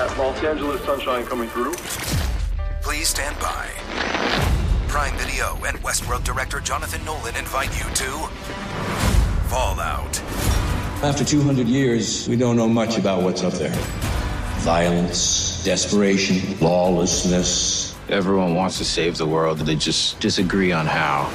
that Los Angeles sunshine coming through. Please stand by. Prime Video and Westworld director Jonathan Nolan invite you to Fallout. After 200 years, we don't know much about what's up there. Violence, desperation, lawlessness. Everyone wants to save the world, they just disagree on how.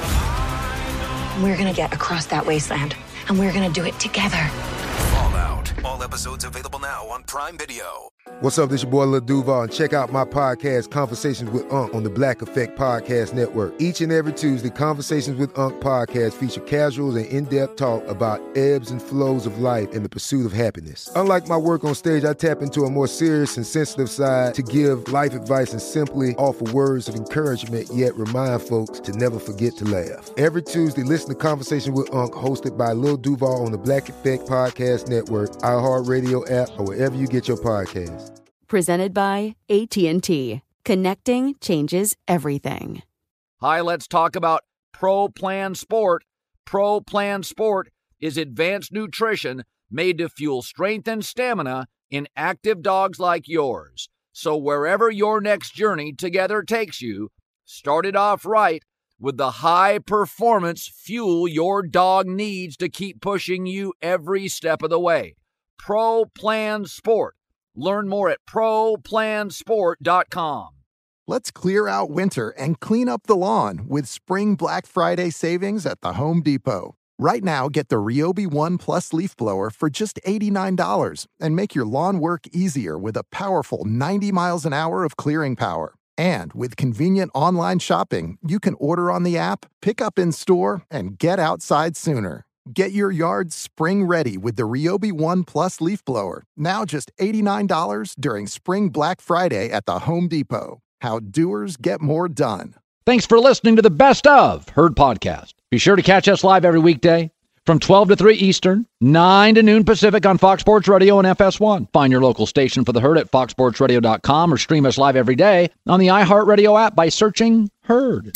We're gonna get across that wasteland, and we're gonna do it together. Fallout. All episodes available now on Prime Video. What's up, this your boy Lil Duval, and check out my podcast, Conversations with Unc, on the Black Effect Podcast Network. Each and every Tuesday, Conversations with Unc podcast feature casuals and in-depth talk about ebbs and flows of life and the pursuit of happiness. Unlike my work on stage, I tap into a more serious and sensitive side to give life advice and simply offer words of encouragement, yet remind folks to never forget to laugh. Every Tuesday, listen to Conversation with Unc, hosted by Lil Duval on the Black Effect Podcast Network, iHeartRadio app, or wherever you get your podcasts. Presented by AT&T. Connecting changes everything. Hi, let's talk about Pro Plan Sport. Pro Plan Sport is advanced nutrition made to fuel strength and stamina in active dogs like yours. So wherever your next journey together takes you, start it off right with the high-performance fuel your dog needs to keep pushing you every step of the way. Pro Plan Sport. Learn more at ProPlansport.com. Let's clear out winter and clean up the lawn with Spring Black Friday savings at the Home Depot. Right now, get the Ryobi One Plus leaf blower for just $89 and make your lawn work easier with a powerful 90 miles an hour of clearing power. And with convenient online shopping, you can order on the app, pick up in store, and get outside sooner. Get your yard spring ready with the Ryobi One Plus leaf blower. Now just $89 during Spring Black Friday at the Home Depot. How doers get more done. Thanks for listening to the Best of Herd podcast. Be sure to catch us live every weekday from 12 to 3 Eastern, 9 to noon Pacific on Fox Sports Radio and FS1. Find your local station for the Herd at foxsportsradio.com or stream us live every day on the iHeartRadio app by searching Herd.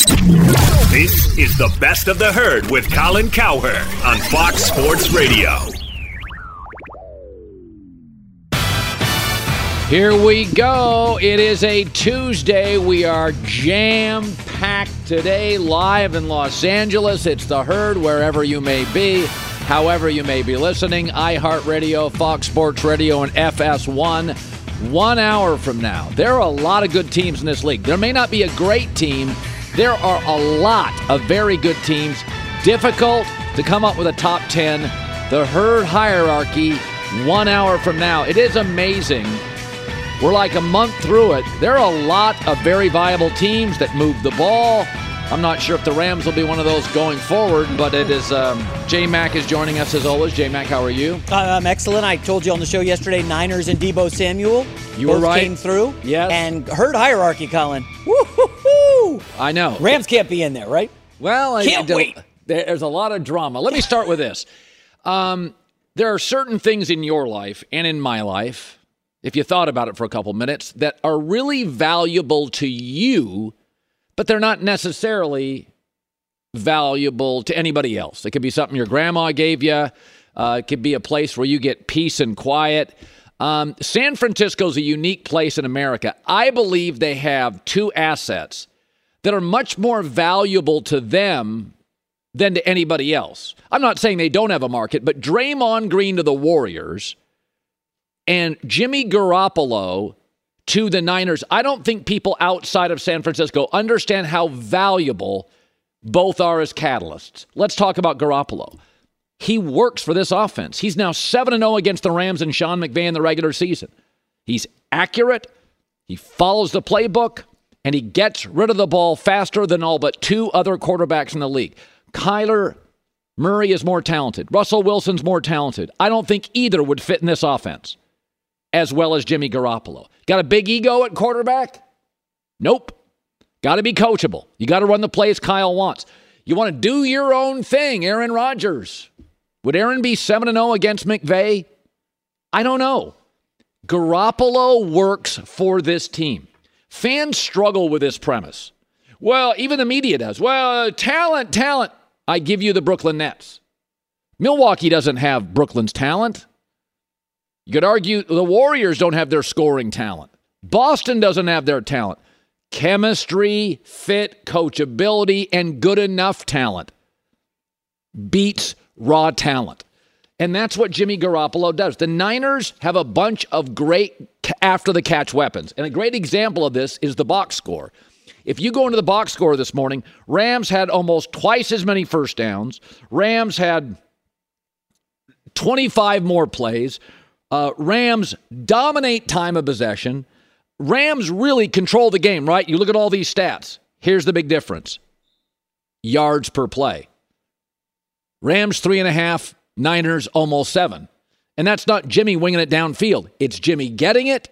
This is the Best of the Herd with Colin Cowherd on Fox Sports Radio. Here we go. It is a Tuesday. We are jam-packed today, live in Los Angeles. It's the Herd, wherever you may be, however you may be listening. iHeartRadio, Fox Sports Radio, and FS1. 1 hour from now, there are a lot of good teams in this league. There may not be a great team. There are a lot of very good teams. Difficult to come up with a top 10. The Herd hierarchy, 1 hour from now. It is amazing. We're like a month through it. There are a lot of very viable teams that move the ball. I'm not sure if the Rams will be one of those going forward, but it is J-Mac is joining us as always. J-Mac, how are you? I'm excellent. I told you on the show yesterday, Niners and Deebo Samuel you were right. Came through. Yes. And Herd hierarchy, Colin. Woo-hoo-hoo! I know. Rams can't be in there, right? Well, can't wait. There's a lot of drama. Let me start with this. There are certain things in your life and in my life, if you thought about it for a couple minutes, that are really valuable to you, but they're not necessarily valuable to anybody else. It could be something your grandma gave you. It could be a place where you get peace and quiet. San Francisco is a unique place in America. I believe they have two assets that are much more valuable to them than to anybody else. I'm not saying they don't have a market, but Draymond Green to the Warriors and Jimmy Garoppolo to the Niners, I don't think people outside of San Francisco understand how valuable both are as catalysts. Let's talk about Garoppolo. He works for this offense. He's now 7-0 against the Rams and Sean McVay in the regular season. He's accurate, he follows the playbook, and he gets rid of the ball faster than all but two other quarterbacks in the league. Kyler Murray is more talented. Russell Wilson's more talented. I don't think either would fit in this offense as well as Jimmy Garoppolo. Got a big ego at quarterback? Nope. Got to be coachable. You got to run the plays Kyle wants. You want to do your own thing, Aaron Rodgers. Would Aaron be 7-0 against McVay? I don't know. Garoppolo works for this team. Fans struggle with this premise. Well, even the media does. Well, talent. I give you the Brooklyn Nets. Milwaukee doesn't have Brooklyn's talent. You could argue the Warriors don't have their scoring talent. Boston doesn't have their talent. Chemistry, fit, coachability, and good enough talent beats raw talent. And that's what Jimmy Garoppolo does. The Niners have a bunch of great after-the-catch weapons. And a great example of this is the box score. If you go into the box score this morning, Rams had almost twice as many first downs. Rams had 25 more plays. Rams dominate time of possession. Rams really control the game, right? You look at all these stats. Here's the big difference. Yards per play. Rams 3.5, Niners almost 7. And that's not Jimmy winging it downfield. It's Jimmy getting it.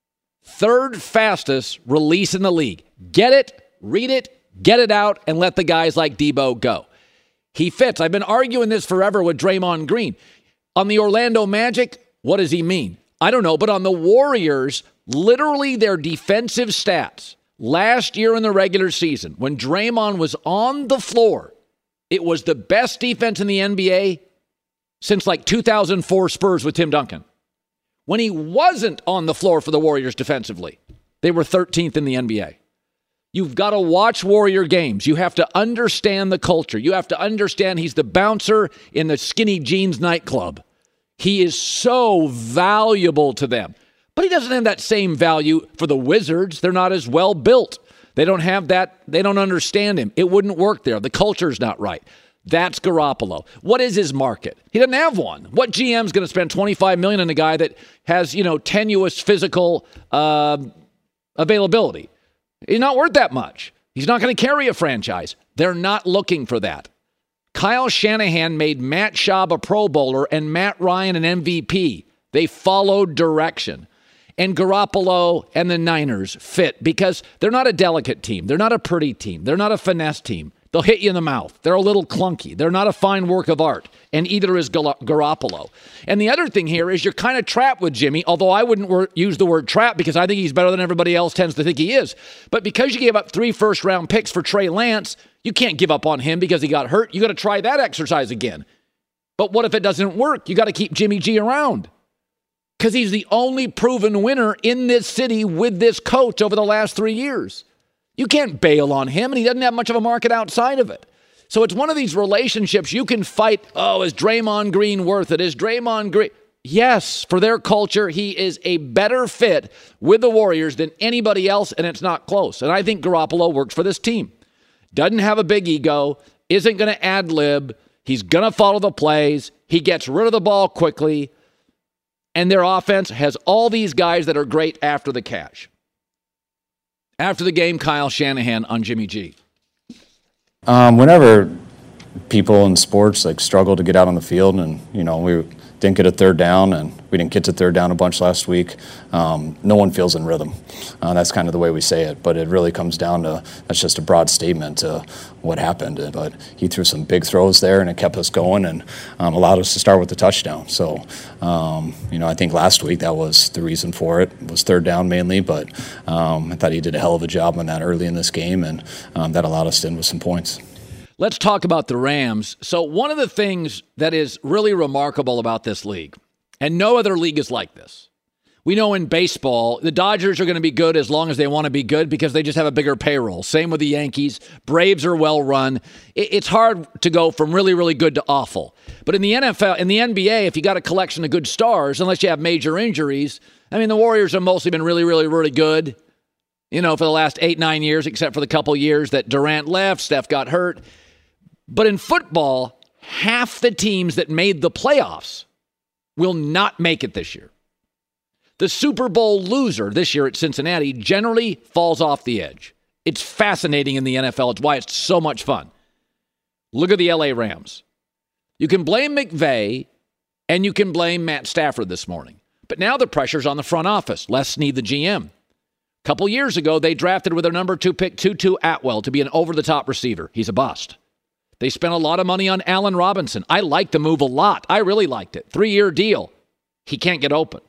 Third fastest release in the league. Get it, read it, get it out, and let the guys like Debo go. He fits. I've been arguing this forever with Draymond Green. On the Orlando Magic, what does he mean? I don't know, but on the Warriors, literally their defensive stats last year in the regular season, when Draymond was on the floor, it was the best defense in the NBA since like 2004 Spurs with Tim Duncan. When he wasn't on the floor for the Warriors defensively, they were 13th in the NBA. You've got to watch Warrior games. You have to understand the culture. You have to understand he's the bouncer in the skinny jeans nightclub. He is so valuable to them. But he doesn't have that same value for the Wizards. They're not as well built. They don't have that. They don't understand him. It wouldn't work there. The culture's not right. That's Garoppolo. What is his market? He doesn't have one. What GM's going to spend $25 million on a guy that has, tenuous physical availability? He's not worth that much. He's not going to carry a franchise. They're not looking for that. Kyle Shanahan made Matt Schaub a Pro Bowler and Matt Ryan an MVP. They followed direction. And Garoppolo and the Niners fit because they're not a delicate team. They're not a pretty team. They're not a finesse team. They'll hit you in the mouth. They're a little clunky. They're not a fine work of art. And either is Garoppolo. And the other thing here is you're kind of trapped with Jimmy, although I wouldn't use the word trap because I think he's better than everybody else tends to think he is. But because you gave up 3 first-round picks for Trey Lance, you can't give up on him because he got hurt. You got to try that exercise again. But what if it doesn't work? You got to keep Jimmy G around because he's the only proven winner in this city with this coach over the last 3 years. You can't bail on him, and he doesn't have much of a market outside of it. So it's one of these relationships you can fight, is Draymond Green worth it? Is Draymond Green? Yes, for their culture, he is a better fit with the Warriors than anybody else, and it's not close. And I think Garoppolo works for this team. Doesn't have a big ego, isn't going to ad-lib. He's going to follow the plays. He gets rid of the ball quickly. And their offense has all these guys that are great after the catch. After the game, Kyle Shanahan on Jimmy G. Whenever people in sports struggle to get out on the field, and we didn't get a third down, and we didn't get to third down a bunch last week, no one feels in rhythm. That's kind of the way we say it, but it really comes down to that's just a broad statement to what happened. But he threw some big throws there, and it kept us going and allowed us to start with the touchdown. So, I think last week that was the reason for it. It was third down mainly, but I thought he did a hell of a job on that early in this game, and that allowed us to end with some points. Let's talk about the Rams. So one of the things that is really remarkable about this league, and no other league is like this. We know in baseball, the Dodgers are going to be good as long as they want to be good because they just have a bigger payroll. Same with the Yankees. Braves are well run. It's hard to go from really, really good to awful. But in the NFL, in the NBA, if you got a collection of good stars, unless you have major injuries, the Warriors have mostly been really, really, really good, for the last 8-9 years, except for the couple years that Durant left, Steph got hurt. But in football, half the teams that made the playoffs will not make it this year. The Super Bowl loser this year at Cincinnati generally falls off the edge. It's fascinating in the NFL. It's why it's so much fun. Look at the LA Rams. You can blame McVay and you can blame Matt Stafford this morning. But now the pressure's on the front office. Les Snead, the GM. A couple years ago, they drafted with their number 2 pick, Tutu Atwell, to be an over-the-top receiver. He's a bust. They spent a lot of money on Allen Robinson. I liked the move a lot. I really liked it. 3-year deal. He can't get open.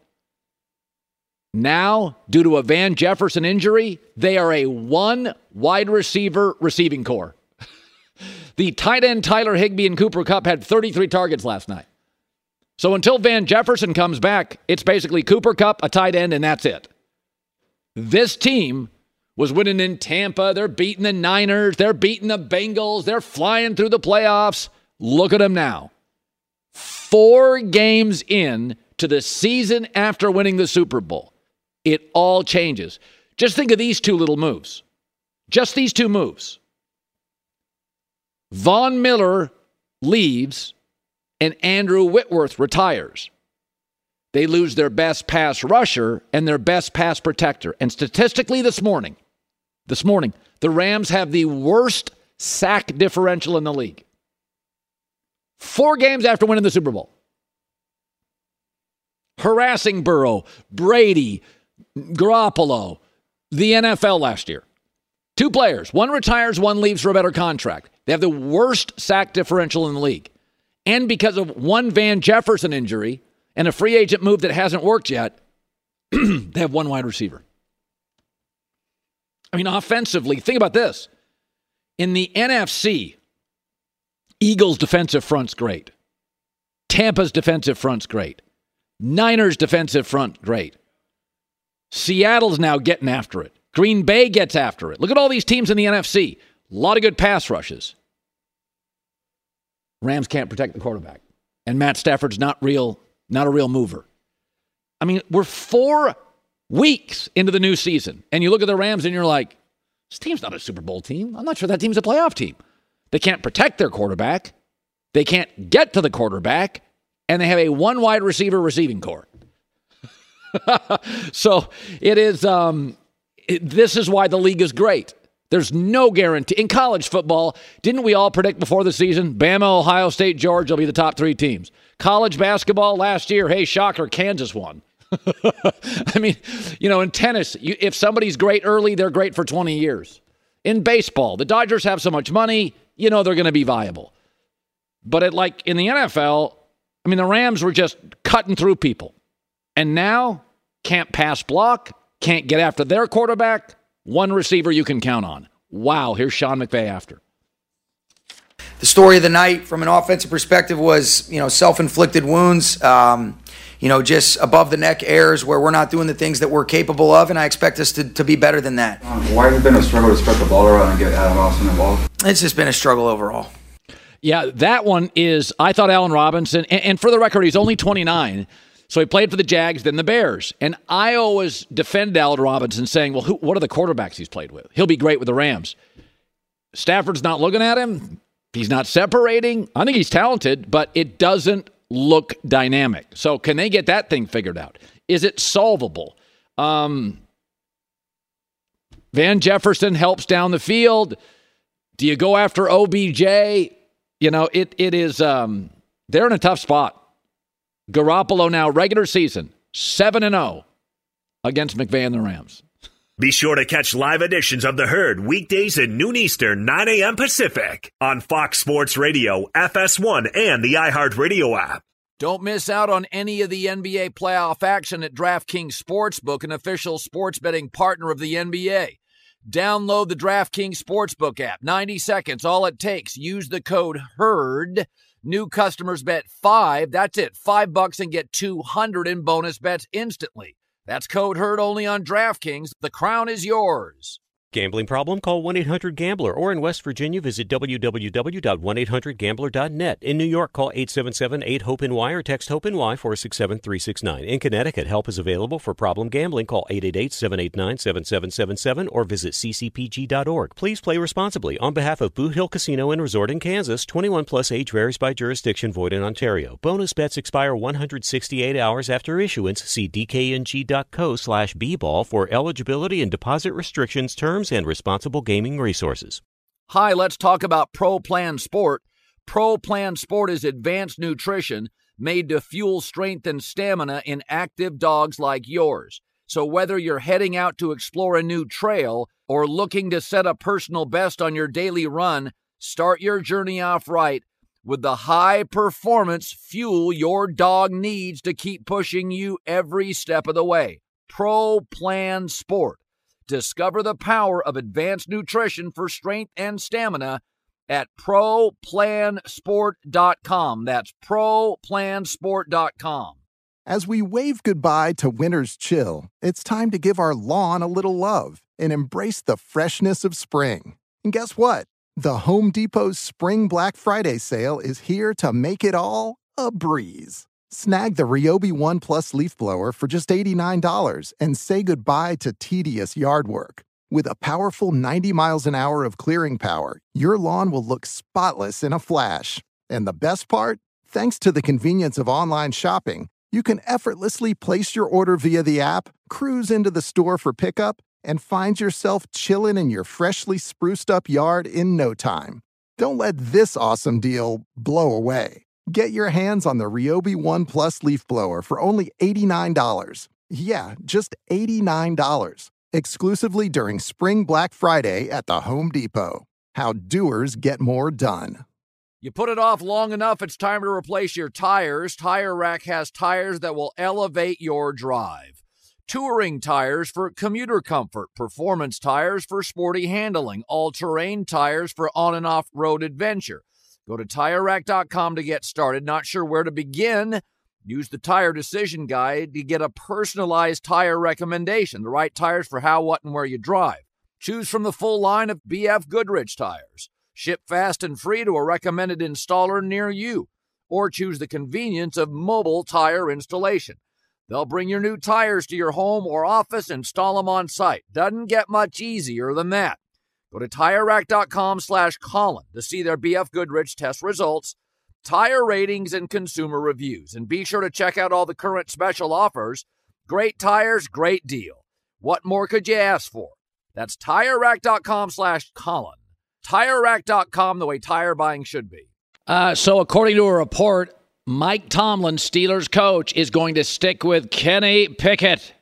Now, due to a Van Jefferson injury, they are a 1 wide receiver receiving core. The tight end Tyler Higbee and Cooper Kupp had 33 targets last night. So until Van Jefferson comes back, it's basically Cooper Kupp, a tight end, and that's it. This team was winning in Tampa. They're beating the Niners. They're beating the Bengals. They're flying through the playoffs. Look at them now. 4 games in to the season after winning the Super Bowl. It all changes. Just think of these 2 little moves. Just these 2 moves. Von Miller leaves and Andrew Whitworth retires. They lose their best pass rusher and their best pass protector. And statistically this morning, the Rams have the worst sack differential in the league. 4 games after winning the Super Bowl. Harassing Burrow, Brady, Garoppolo, the NFL last year. 2 players. One retires, one leaves for a better contract. They have the worst sack differential in the league. And because of one Van Jefferson injury and a free agent move that hasn't worked yet, they have 1 wide receiver. I mean, offensively, think about this. In the NFC, Eagles' defensive front's great. Tampa's defensive front's great. Niners' defensive front, great. Seattle's now getting after it. Green Bay gets after it. Look at all these teams in the NFC. A lot of good pass rushes. Rams can't protect the quarterback. And Matt Stafford's not a real mover. I mean, we're 4 weeks into the new season, and you look at the Rams and you're like, this team's not a Super Bowl team. I'm not sure that team's a playoff team. They can't protect their quarterback. They can't get to the quarterback, and they have a 1 wide receiver receiving core. So it is. This is why the league is great. There's no guarantee. In college football, didn't we all predict before the season, Bama, Ohio State, Georgia will be the top 3 teams? College basketball last year, hey, shocker, Kansas won. I mean, in tennis, if somebody's great early, they're great for 20 years. In baseball, the Dodgers have so much money, they're going to be viable. But in the NFL, I mean, the Rams were just cutting through people. And now, can't pass block, can't get after their quarterback, 1 receiver you can count on. Wow, here's Sean McVay after. The story of the night from an offensive perspective was, self-inflicted wounds, just above the neck errors where we're not doing the things that we're capable of, and I expect us to be better than that. Why has it been a struggle to spread the ball around and get Allen Robinson involved? It's just been a struggle overall. Yeah, that one is, I thought Allen Robinson, and for the record, he's only 29, so he played for the Jags, then the Bears. And I always defended Allen Robinson saying, well, what are the quarterbacks he's played with? He'll be great with the Rams. Stafford's not looking at him. He's not separating. I think he's talented, but it doesn't look dynamic. So can they get that thing figured out? Is it solvable? Van Jefferson helps down the field. Do you go after OBJ? It is, they're in a tough spot. Garoppolo now, regular season, 7-0 against McVay and the Rams. Be sure to catch live editions of The Herd weekdays at noon Eastern, 9 a.m. Pacific on Fox Sports Radio, FS1, and the iHeartRadio app. Don't miss out on any of the NBA playoff action at DraftKings Sportsbook, an official sports betting partner of the NBA. Download the DraftKings Sportsbook app. 90 seconds, all it takes. Use the code HERD. New customers bet $5. That's it, $5 and get $200 in bonus bets instantly. That's code HERD only on DraftKings. The crown is yours. Gambling problem? Call 1-800-GAMBLER. Or in West Virginia, visit www.1800gambler.net. In New York, call 877-8-HOPE-NY or text HOPE-NY 467-369. In Connecticut, help is available for problem gambling. Call 888-789-7777 or visit ccpg.org. Please play responsibly. On behalf of Boot Hill Casino and Resort in Kansas, 21 plus age varies by jurisdiction, void in Ontario. Bonus bets expire 168 hours after issuance. See dkng.co/bball for eligibility and deposit restrictions, terms, and responsible gaming resources. Hi, let's talk about Pro Plan Sport. Pro Plan Sport is advanced nutrition made to fuel strength and stamina in active dogs like yours. So whether you're heading out to explore a new trail or looking to set a personal best on your daily run, start your journey off right with the high-performance fuel your dog needs to keep pushing you every step of the way. Pro Plan Sport. Discover the power of advanced nutrition for strength and stamina at ProPlansport.com. That's ProPlansport.com. As we wave goodbye to winter's chill, it's time to give our lawn a little love and embrace the freshness of spring. And guess what? The Home Depot's Spring Black Friday sale is here to make it all a breeze. Snag the Ryobi One Plus leaf blower for just $89 and say goodbye to tedious yard work. With a powerful 90 miles an hour of clearing power, your lawn will look spotless in a flash. And the best part? Thanks to the convenience of online shopping, you can effortlessly place your order via the app, cruise into the store for pickup, and find yourself chilling in your freshly spruced up yard in no time. Don't let this awesome deal blow away. Get your hands on the Ryobi One Plus leaf blower for only $89. Yeah, just $89. Exclusively during Spring Black Friday at the Home Depot. How doers get more done. You put it off long enough, it's time to replace your tires. Tire Rack has tires that will elevate your drive. Touring tires for commuter comfort, performance tires for sporty handling, all-terrain tires for on- and off-road adventure. Go to TireRack.com to get started. Not sure where to begin? Use the Tire Decision Guide to get a personalized tire recommendation, the right tires for how, what, and where you drive. Choose from the full line of BF Goodrich tires. Ship fast and free to a recommended installer near you. Or choose the convenience of mobile tire installation. They'll bring your new tires to your home or office and install them on site. Doesn't get much easier than that. Go to TireRack.com/Colin to see their BF Goodrich test results, tire ratings, and consumer reviews. And be sure to check out all the current special offers. Great tires, great deal. What more could you ask for? That's TireRack.com/Colin. TireRack.com, the way tire buying should be. So according to a report, Mike Tomlin, Steelers coach, is going to stick with Kenny Pickett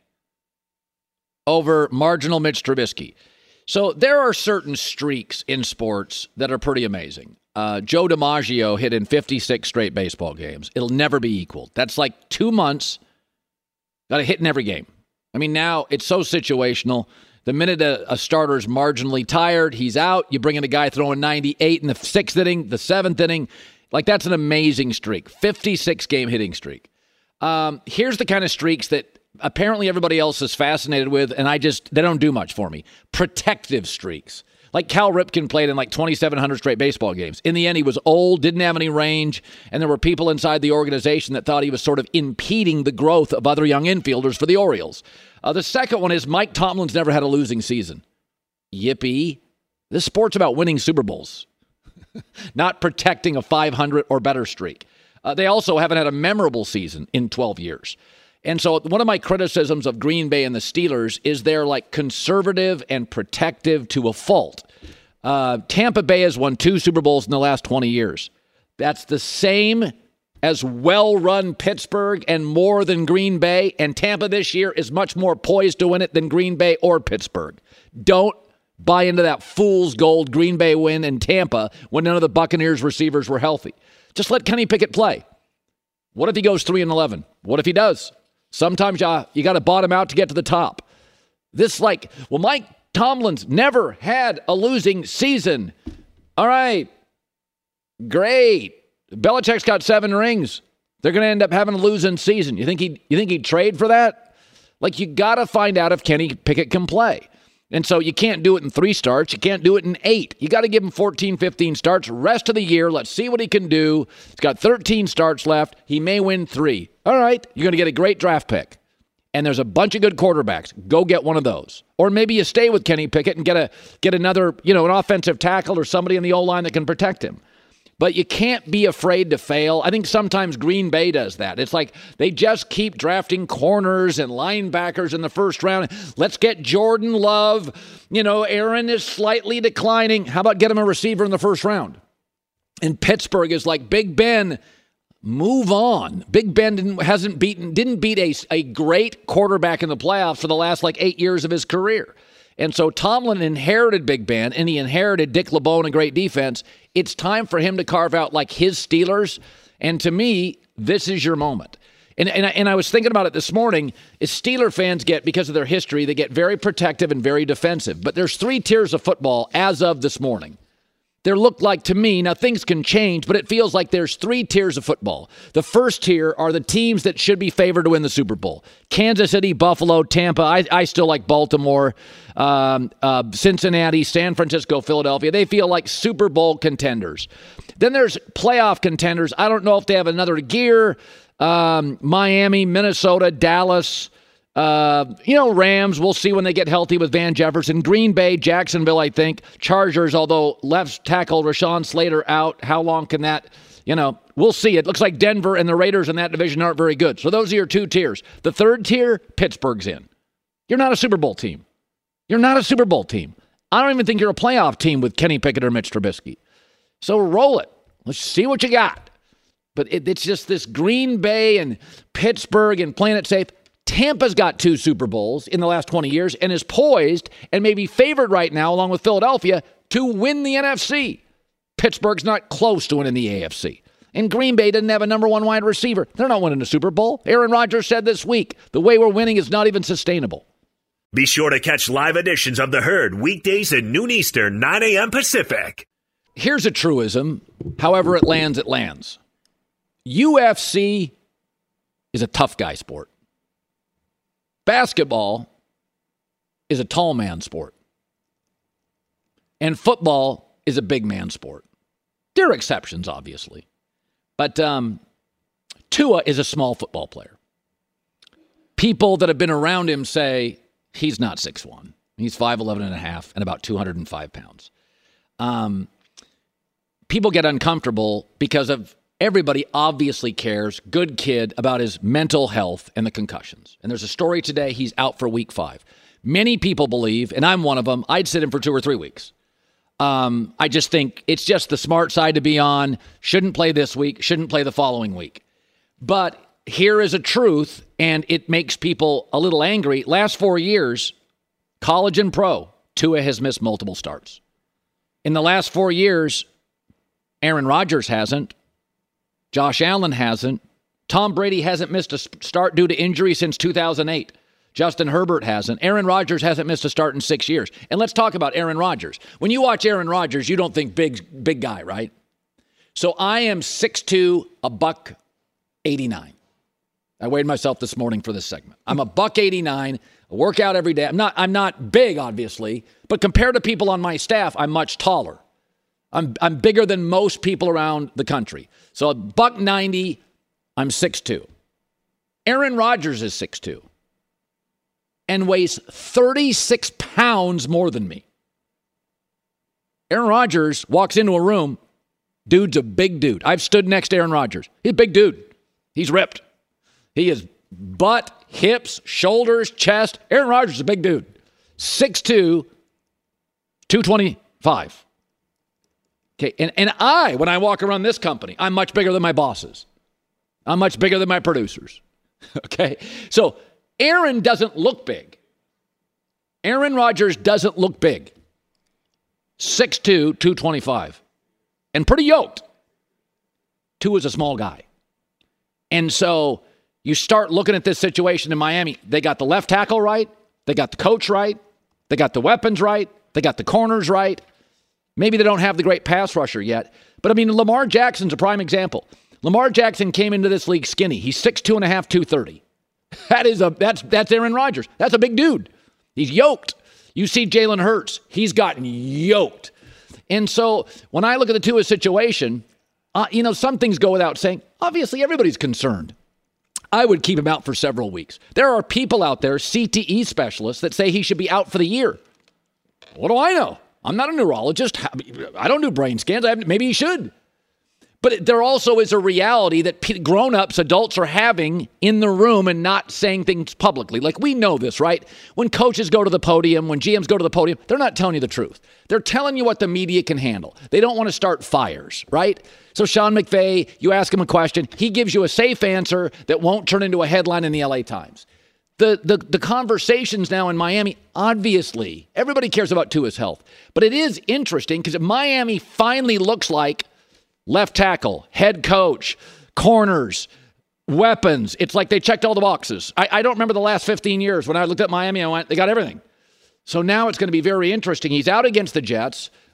over marginal Mitch Trubisky. So there are certain streaks in sports that are pretty amazing. Joe DiMaggio hit in 56 straight baseball games. It'll never be equaled. That's like 2 months. Got to hit in every game. I mean, now it's so situational. The minute a starter's marginally tired, he's out. You bring in a guy throwing 98 in the 6th inning, the 7th inning. Like, that's an amazing streak. 56-game hitting streak. Here's the kind of streaks that apparently everybody else is fascinated with, and they don't do much for me. Protective streaks. Like Cal Ripken played in like 2,700 straight baseball games. In the end, he was old, didn't have any range, and there were people inside the organization that thought he was sort of impeding the growth of other young infielders for the Orioles. The second one is Mike Tomlin's never had a losing season. Yippee. This sport's about winning Super Bowls, not protecting a 500 or better streak. They also haven't had a memorable season in 12 years. And so one of my criticisms of Green Bay and the Steelers is they're like conservative and protective to a fault. Tampa Bay has won 2 Super Bowls in the last 20 years. That's the same as well-run Pittsburgh and more than Green Bay. And Tampa this year is much more poised to win it than Green Bay or Pittsburgh. Don't buy into that fool's gold Green Bay win in Tampa when none of the Buccaneers receivers were healthy. Just let Kenny Pickett play. What if he goes 3-11? What if he does? Sometimes you got to bottom out to get to the top. Mike Tomlin's never had a losing season. All right, great. Belichick's got 7 rings. They're going to end up having a losing season. You think he'd trade for that? Like, you got to find out if Kenny Pickett can play. And so you can't do it in 3 starts. You can't do it in 8. You got to give him 14, 15 starts. Rest of the year, let's see what he can do. He's got 13 starts left. He may win 3. All right, you're going to get a great draft pick. And there's a bunch of good quarterbacks. Go get one of those. Or maybe you stay with Kenny Pickett and get another, an offensive tackle or somebody in the O-line that can protect him. But you can't be afraid to fail. I think sometimes Green Bay does that. It's like they just keep drafting corners and linebackers in the first round. Let's get Jordan Love. Aaron is slightly declining. How about get him a receiver in the first round? And Pittsburgh is like, Big Ben, move on. Big Ben didn't beat a great quarterback in the playoffs for the last 8 years of his career. And so Tomlin inherited Big Ben, and he inherited Dick LeBeau and a great defense. It's time for him to carve out his Steelers. And to me, this is your moment. And I was thinking about it this morning. Is Steeler fans because of their history, they get very protective and very defensive. But there's 3 tiers of football as of this morning. there looked like to me, now things can change, but it feels like there's 3 tiers of football. The first tier are the teams that should be favored to win the Super Bowl. Kansas City, Buffalo, Tampa. I still like Baltimore, Cincinnati, San Francisco, Philadelphia. They feel like Super Bowl contenders. Then there's playoff contenders. I don't know if they have another gear. Miami, Minnesota, Dallas, Rams, we'll see when they get healthy with Van Jefferson. Green Bay, Jacksonville, I think. Chargers, although left tackle Rashawn Slater out. How long can that, we'll see. It looks like Denver and the Raiders in that division aren't very good. So those are your 2 tiers. The third tier, Pittsburgh's in. You're not a Super Bowl team. You're not a Super Bowl team. I don't even think you're a playoff team with Kenny Pickett or Mitch Trubisky. So roll it. Let's see what you got. But it's just this Green Bay and Pittsburgh and playing it safe. Tampa's got 2 Super Bowls in the last 20 years and is poised and maybe favored right now, along with Philadelphia, to win the NFC. Pittsburgh's not close to winning the AFC. And Green Bay didn't have a number 1 wide receiver. They're not winning a Super Bowl. Aaron Rodgers said this week, the way we're winning is not even sustainable. Be sure to catch live editions of The Herd weekdays at noon Eastern, 9 a.m. Pacific. Here's a truism. However it lands, it lands. UFC is a tough guy sport. Basketball is a tall man sport. And football is a big man sport. There are exceptions, obviously. But Tua is a small football player. People that have been around him say he's not 6'1". He's 5'11 and a half and about 205 pounds. People get uncomfortable because of everybody obviously cares, good kid, about his mental health and the concussions. And there's a story today, he's out for week 5. Many people believe, and I'm one of them, I'd sit him for 2 or 3 weeks. I just think it's just the smart side to be on. Shouldn't play this week, shouldn't play the following week. But here is a truth, and it makes people a little angry. Last 4 years, college and pro, Tua has missed multiple starts. In the last 4 years, Aaron Rodgers hasn't. Josh Allen hasn't. Tom Brady hasn't missed a start due to injury since 2008. Justin Herbert hasn't. Aaron Rodgers hasn't missed a start in 6 years. And let's talk about Aaron Rodgers. When you watch Aaron Rodgers, you don't think big guy, right? So I am 6'2", $189. I weighed myself this morning for this segment. I'm $189. I work out every day. I'm not big, obviously, but compared to people on my staff, I'm much taller. I'm bigger than most people around the country. So $190, I'm 6'2". Aaron Rodgers is 6'2". and weighs 36 pounds more than me. Aaron Rodgers walks into a room, dude's a big dude. I've stood next to Aaron Rodgers. He's a big dude. He's ripped. He is butt, hips, shoulders, chest. Aaron Rodgers is a big dude. 6'2", 225. Okay, and when I walk around this company, I'm much bigger than my bosses. I'm much bigger than my producers. Okay, so Aaron doesn't look big. Aaron Rodgers doesn't look big. 6'2", 225. And pretty yoked. Tua is a small guy. And so you start looking at this situation in Miami. They got the left tackle right. They got the coach right. They got the weapons right. They got the corners right. Maybe they don't have the great pass rusher yet. But, I mean, Lamar Jackson's a prime example. Lamar Jackson came into this league skinny. He's 6'2 and a half, 230. That's Aaron Rodgers. That's a big dude. He's yoked. You see Jalen Hurts. He's gotten yoked. And so when I look at the Tua situation, some things go without saying. Obviously, everybody's concerned. I would keep him out for several weeks. There are people out there, CTE specialists, that say he should be out for the year. What do I know? I'm not a neurologist. I don't do brain scans. Maybe he should. But there also is a reality that grown-ups, adults are having in the room and not saying things publicly. Like, we know this, right? When coaches go to the podium, when GMs go to the podium, they're not telling you the truth. They're telling you what the media can handle. They don't want to start fires, right? So Sean McVay, you ask him a question, he gives you a safe answer that won't turn into a headline in the LA Times. The conversations now in Miami, obviously, everybody cares about Tua's health. But it is interesting because Miami finally looks like left tackle, head coach, corners, weapons. It's like they checked all the boxes. I don't remember the last 15 years. When I looked at Miami, I went, they got everything. So now it's going to be very interesting. He's out against the Jets.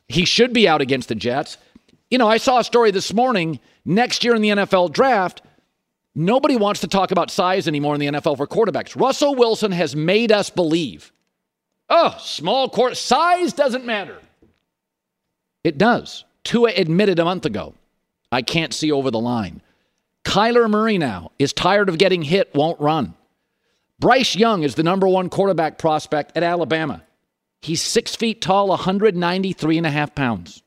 He should be out against the Jets. You know, I saw a story this morning. Next year in the NFL draft, nobody wants to talk about size anymore in the NFL for quarterbacks. Russell Wilson has made us believe, small court size doesn't matter. It does. Tua admitted a month ago, I can't see over the line. Kyler Murray now is tired of getting hit, won't run. Bryce Young is the number one quarterback prospect at Alabama. He's 6 feet tall, 193.5 pounds.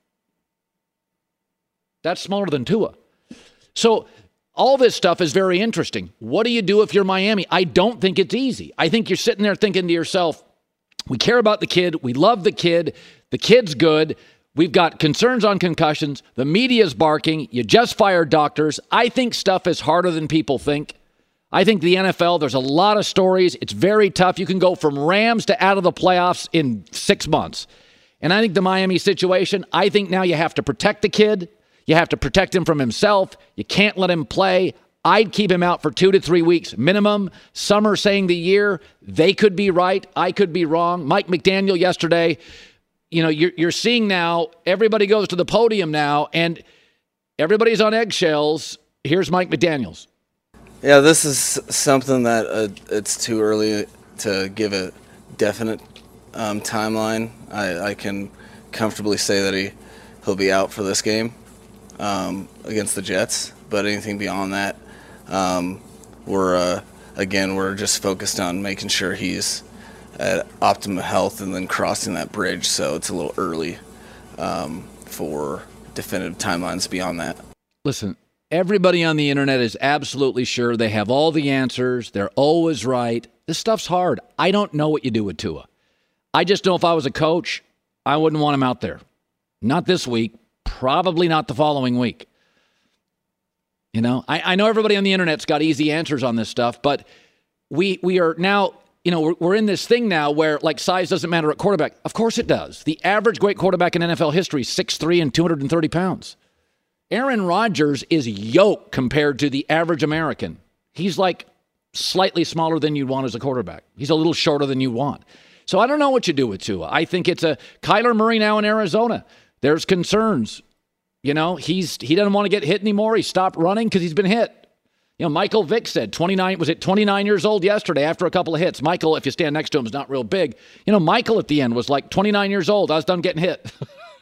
That's smaller than Tua. So all this stuff is very interesting. What do you do if you're Miami? I don't think it's easy. I think you're sitting there thinking to yourself, we care about the kid. We love the kid. The kid's good. We've got concerns on concussions. The media's barking. You just fired doctors. I think stuff is harder than people think. I think the NFL, there's a lot of stories. It's very tough. You can go from Rams to out of the playoffs in 6 months. And I think the Miami situation, I think now you have to protect the kid. You have to protect him from himself. You can't let him play. I'd keep him out for 2 to 3 weeks minimum. Some are saying the year. They could be right. I could be wrong. Mike McDaniel yesterday, you know, you're seeing now, everybody goes to the podium now, and everybody's on eggshells. Here's Mike McDaniels. Yeah, this is something that it's too early to give a definite timeline. I can comfortably say that he'll be out for this game against the Jets, but anything beyond that, we're just focused on making sure he's at optimum health and then crossing that bridge, so it's a little early for definitive timelines beyond that. Listen, everybody on the internet is absolutely sure they have all the answers. They're always right. This stuff's hard. I don't know what you do with Tua. I just know if I was a coach, I wouldn't want him out there. Not this week. Probably not the following week. You know, I know everybody on the internet's got easy answers on this stuff, but we are now, you know, we're in this thing now where, like, size doesn't matter at quarterback. Of course it does. The average great quarterback in NFL history is 6'3" and 230 pounds. Aaron Rodgers is yoked compared to the average American. He's like slightly smaller than you'd want as a quarterback. He's a little shorter than you want. So I don't know what you do with Tua. I think it's a Kyler Murray now in Arizona. There's concerns. You know, he doesn't want to get hit anymore. He stopped running because he's been hit. You know, Michael Vick said 29 years old yesterday after a couple of hits. Michael, if you stand next to him, is not real big. You know, Michael at the end was like 29 years old. I was done getting hit.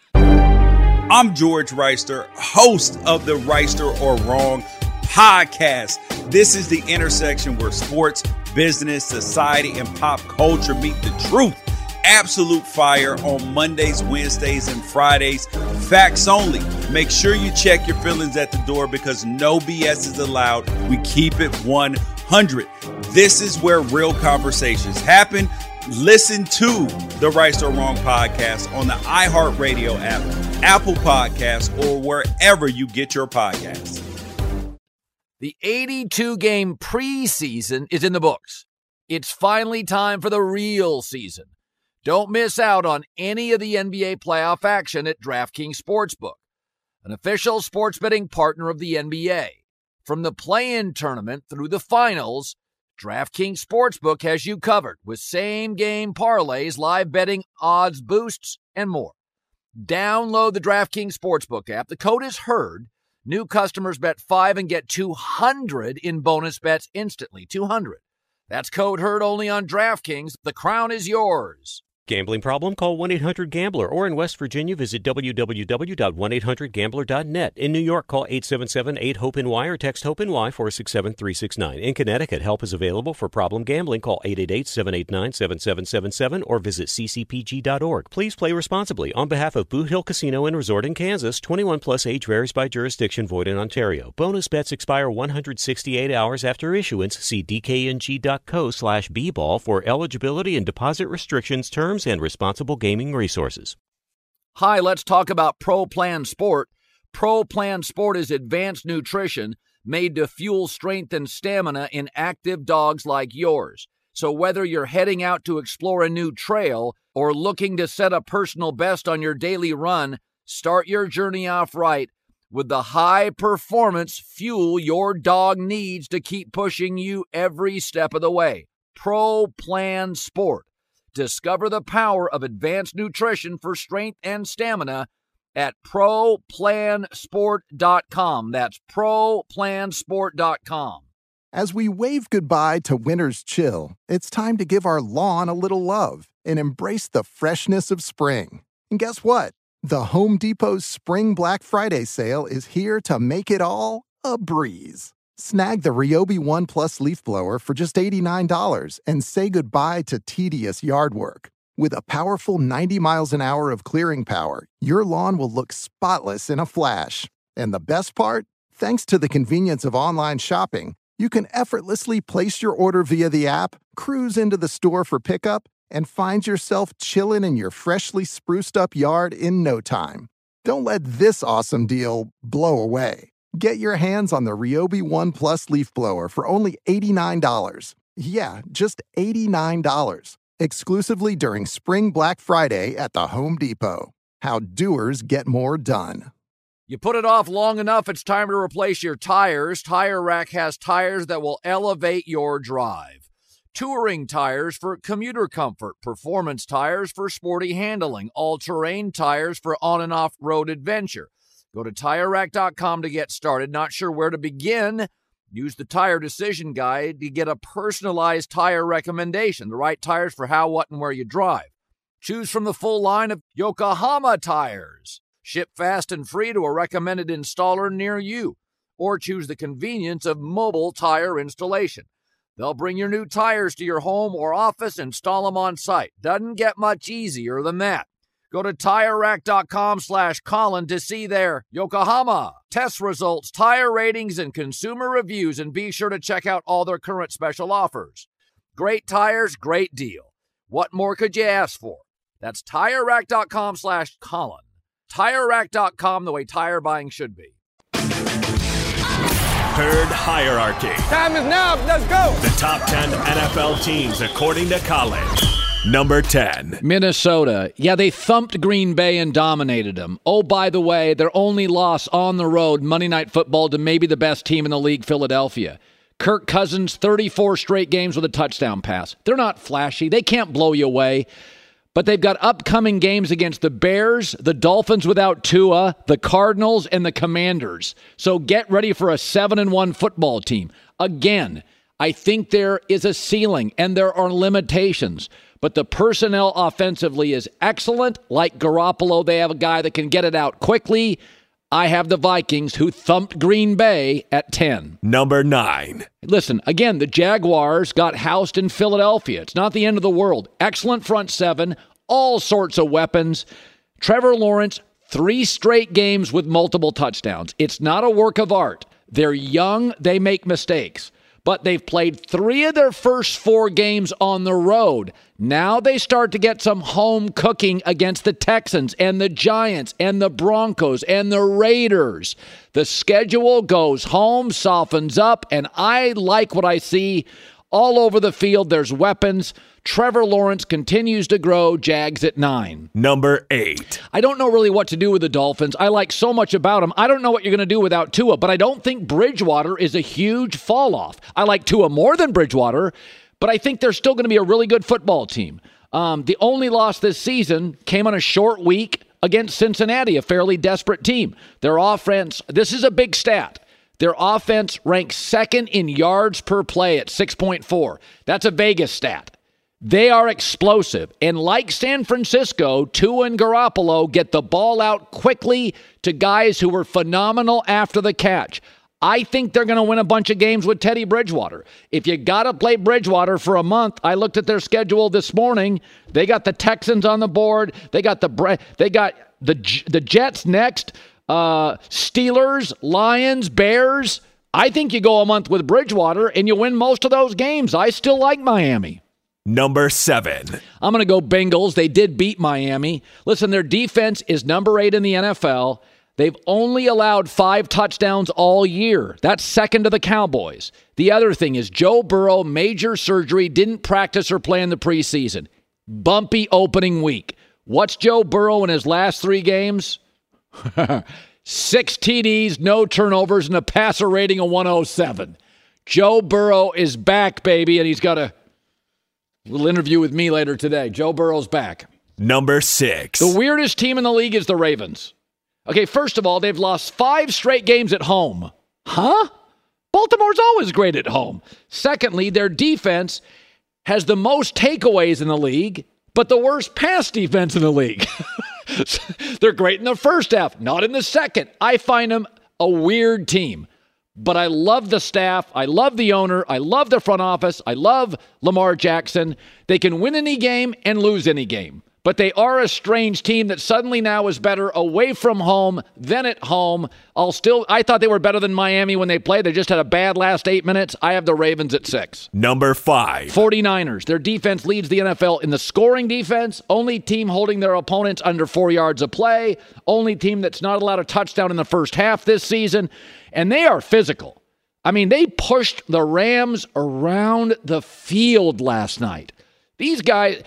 I'm George Reister, host of the Reister or Wrong podcast. This is the intersection where sports, business, society, and pop culture meet the truth. Absolute fire on Mondays, Wednesdays, and Fridays. Facts only. Make sure you check your feelings at the door because no BS is allowed. We keep it 100. This is where real conversations happen. Listen to the Right or Wrong podcast on the iHeartRadio app, Apple Podcasts, or wherever you get your podcasts. The 82-game preseason is in the books. It's finally time for the real season. Don't miss out on any of the NBA playoff action at DraftKings Sportsbook, an official sports betting partner of the NBA. From the play-in tournament through the finals, DraftKings Sportsbook has you covered with same-game parlays, live betting, odds boosts, and more. Download the DraftKings Sportsbook app. The code is HEARD. New customers bet $5 and get $200 in bonus bets instantly. $200. That's code HEARD only on DraftKings. The crown is yours. Gambling problem? Call 1-800-GAMBLER. Or in West Virginia, visit www.1800gambler.net. In New York, call 877-8-HOPE-NY or text HOPE-NY 467-369. In Connecticut, help is available for problem gambling. Call 888-789-7777 or visit ccpg.org. Please play responsibly. On behalf of Boot Hill Casino and Resort in Kansas, 21 plus age varies by jurisdiction, void in Ontario. Bonus bets expire 168 hours after issuance. See dkng.co/bball for eligibility and deposit restrictions, terms, and responsible gaming resources. Hi, let's talk about Pro Plan Sport. Pro Plan Sport is advanced nutrition made to fuel strength and stamina in active dogs like yours. So whether you're heading out to explore a new trail or looking to set a personal best on your daily run, start your journey off right with the high-performance fuel your dog needs to keep pushing you every step of the way. Pro Plan Sport. Discover the power of advanced nutrition for strength and stamina at ProPlansport.com. That's ProPlansport.com. As we wave goodbye to winter's chill, it's time to give our lawn a little love and embrace the freshness of spring. And guess what? The Home Depot's Spring Black Friday sale is here to make it all a breeze. Snag the Ryobi One Plus leaf blower for just $89 and say goodbye to tedious yard work. With a powerful 90 miles an hour of clearing power, your lawn will look spotless in a flash. And the best part? Thanks to the convenience of online shopping, you can effortlessly place your order via the app, cruise into the store for pickup, and find yourself chilling in your freshly spruced up yard in no time. Don't let this awesome deal blow away. Get your hands on the Ryobi One Plus leaf blower for only $89. Yeah, just $89. Exclusively during Spring Black Friday at the Home Depot. How doers get more done. You put it off long enough, it's time to replace your tires. Tire Rack has tires that will elevate your drive. Touring tires for commuter comfort, performance tires for sporty handling, all-terrain tires for on- and off-road adventure. Go to TireRack.com to get started. Not sure where to begin? Use the Tire Decision Guide to get a personalized tire recommendation, the right tires for how, what, and where you drive. Choose from the full line of Yokohama tires. Ship fast and free to a recommended installer near you. Or choose the convenience of mobile tire installation. They'll bring your new tires to your home or office, install them on site. Doesn't get much easier than that. Go to TireRack.com/Colin to see their Yokohama test results, tire ratings, and consumer reviews, and be sure to check out all their current special offers. Great tires, great deal. What more could you ask for? That's TireRack.com/Colin. TireRack.com, the way tire buying should be. Herd Hierarchy. Time is now. Let's go. The top 10 NFL teams according to Colin. Number 10. Minnesota. Yeah, they thumped Green Bay and dominated them. Oh, by the way, their only loss on the road, Monday Night Football, to maybe the best team in the league, Philadelphia. Kirk Cousins, 34 straight games with a touchdown pass. They're not flashy. They can't blow you away. But they've got upcoming games against the Bears, the Dolphins without Tua, the Cardinals, and the Commanders. So get ready for a 7-1 football team. Again, I think there is a ceiling and there are limitations. But the personnel offensively is excellent. Like Garoppolo, they have a guy that can get it out quickly. I have the Vikings, who thumped Green Bay at 10. Number 9. Listen, again, the Jaguars got housed in Philadelphia. It's not the end of the world. Excellent front seven, all sorts of weapons. Trevor Lawrence, 3 straight games with multiple touchdowns. It's not a work of art. They're young. They make mistakes. But they've played 3 of their first 4 games on the road. Now they start to get some home cooking against the Texans and the Giants and the Broncos and the Raiders. The schedule goes home, softens up, and I like what I see all over the field. There's weapons. Trevor Lawrence continues to grow. Jags at 9. Number 8. I don't know really what to do with the Dolphins. I like so much about them. I don't know what you're going to do without Tua, but I don't think Bridgewater is a huge fall off. I like Tua more than Bridgewater, but I think they're still going to be a really good football team. The only loss this season came on a short week against Cincinnati, a fairly desperate team. Their offense, this is a big stat. Their offense ranks second in yards per play at 6.4. That's a Vegas stat. They are explosive. And like San Francisco, Tua and Garoppolo get the ball out quickly to guys who were phenomenal after the catch. I think they're going to win a bunch of games with Teddy Bridgewater. If you got to play Bridgewater for a month, I looked at their schedule this morning. They got the Texans on the board. They got the Jets next. Steelers, Lions, Bears. I think you go a month with Bridgewater and you win most of those games. I still like Miami. Number 7. I'm going to go Bengals. They did beat Miami. Listen, their defense is number 8 in the NFL. They've only allowed 5 touchdowns all year. That's second to the Cowboys. The other thing is Joe Burrow, major surgery, didn't practice or play in the preseason. Bumpy opening week. What's Joe Burrow in his last 3 games? 6 TDs, no turnovers, and a passer rating of 107. Joe Burrow is back, baby, and he's got Little interview with me later today. Joe Burrow's back. Number 6. The weirdest team in the league is the Ravens. Okay, first of all, they've lost 5 straight games at home. Huh? Baltimore's always great at home. Secondly, their defense has the most takeaways in the league, but the worst pass defense in the league. They're great in the first half, not in the second. I find them a weird team. But I love the staff. I love the owner. I love the front office. I love Lamar Jackson. They can win any game and lose any game. But they are a strange team that suddenly now is better away from home than at home. I thought they were better than Miami when they played. They just had a bad last 8 minutes. I have the Ravens at 6. Number 5. 49ers. Their defense leads the NFL in the scoring defense. Only team holding their opponents under 4 yards of play. Only team that's not allowed a touchdown in the first half this season. And they are physical. I mean, they pushed the Rams around the field last night. These guys,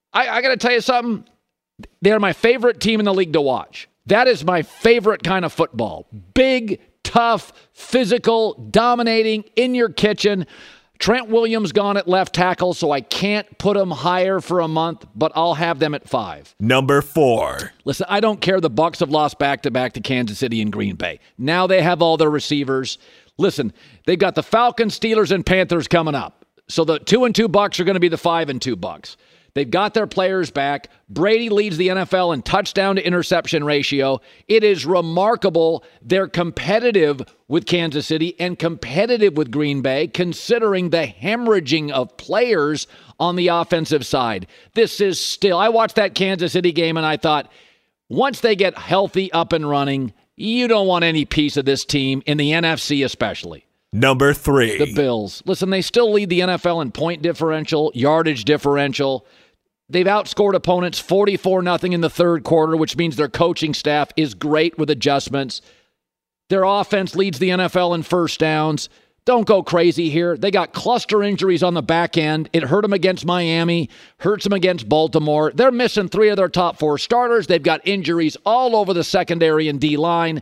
I got to tell you something. They're my favorite team in the league to watch. That is my favorite kind of football. Big, tough, physical, dominating, in your kitchen. Trent Williams gone at left tackle, so I can't put them higher for a month, but I'll have them at 5. Number 4. Listen, I don't care. The Bucs have lost back-to-back to Kansas City and Green Bay. Now they have all their receivers. Listen, they've got the Falcons, Steelers, and Panthers coming up. So the 2-2 Bucs are going to be the 5-2 Bucs. They've got their players back. Brady leads the NFL in touchdown to interception ratio. It is remarkable. They're competitive with Kansas City and competitive with Green Bay, considering the hemorrhaging of players on the offensive side. This is still, I watched that Kansas City game and I thought, once they get healthy up and running, you don't want any piece of this team, in the NFC especially. Number 3. The Bills. Listen, they still lead the NFL in point differential, yardage differential. They've outscored opponents 44-0 in the third quarter, which means their coaching staff is great with adjustments. Their offense leads the NFL in first downs. Don't go crazy here. They got cluster injuries on the back end. It hurt them against Miami, hurts them against Baltimore. They're missing 3 of their top 4 starters. They've got injuries all over the secondary and D-line.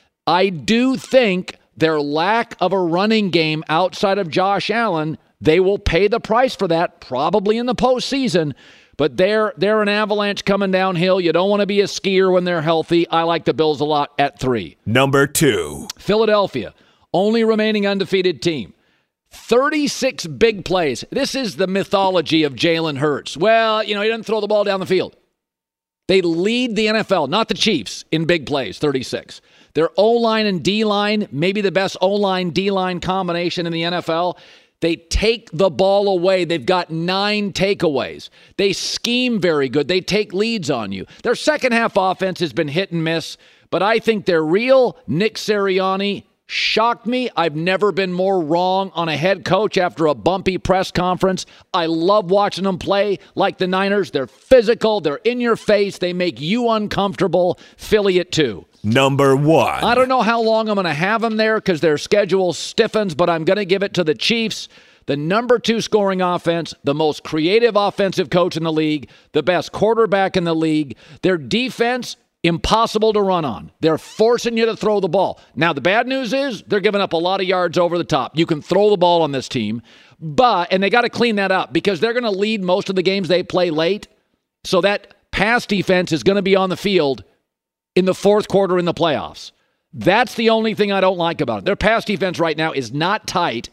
I do think their lack of a running game outside of Josh Allen, they will pay the price for that probably in the postseason. But they're an avalanche coming downhill. You don't want to be a skier when they're healthy. I like the Bills a lot at 3. Number 2. Philadelphia, only remaining undefeated team. 36 big plays. This is the mythology of Jalen Hurts. Well, he doesn't throw the ball down the field. They lead the NFL, not the Chiefs, in big plays, 36. Their O-line and D-line, maybe the best O-line, D-line combination in the NFL. They take the ball away. They've got 9 takeaways. They scheme very good. They take leads on you. Their second half offense has been hit and miss, but I think they're real. Nick Sirianni shocked me. I've never been more wrong on a head coach after a bumpy press conference. I love watching them play like the Niners. They're physical. They're in your face. They make you uncomfortable. Philly at 2. Number 1. I don't know how long I'm going to have them there because their schedule stiffens, but I'm going to give it to the Chiefs. The number 2 scoring offense, the most creative offensive coach in the league, the best quarterback in the league. Their defense, impossible to run on. They're forcing you to throw the ball. Now, the bad news is they're giving up a lot of yards over the top. You can throw the ball on this team, and they got to clean that up because they're going to lead most of the games they play late. So that pass defense is going to be on the field in the fourth quarter in the playoffs. That's the only thing I don't like about it. Their pass defense right now is not tight.